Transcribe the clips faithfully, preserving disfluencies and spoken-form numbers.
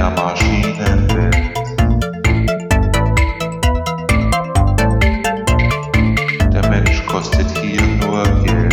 der Maschinenwelt. Der Mensch kostet hier nur Geld.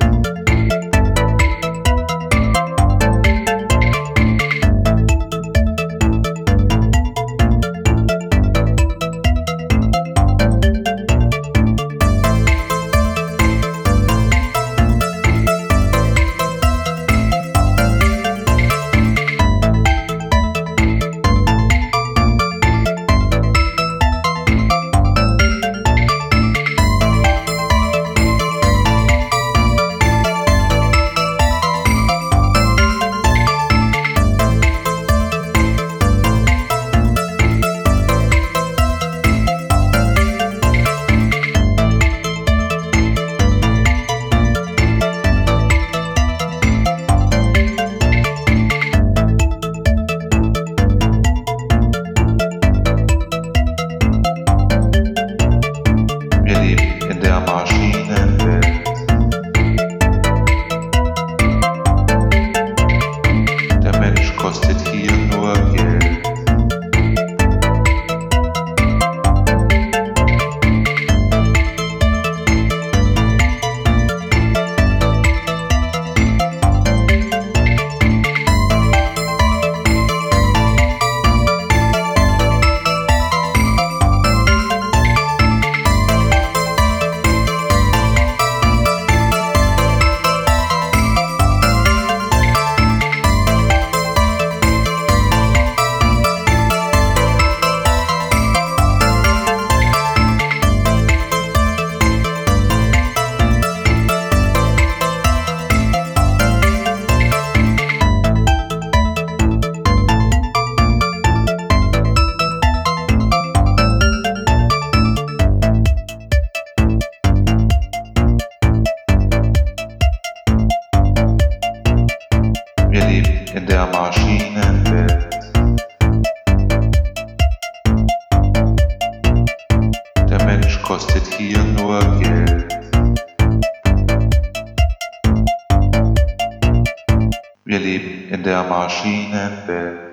In der Maschinenwelt. Der Mensch kostet hier nur Geld. Wir leben in der Maschinenwelt. Der Mensch kostet hier nur Geld. Wir leben in der Maschinenwelt.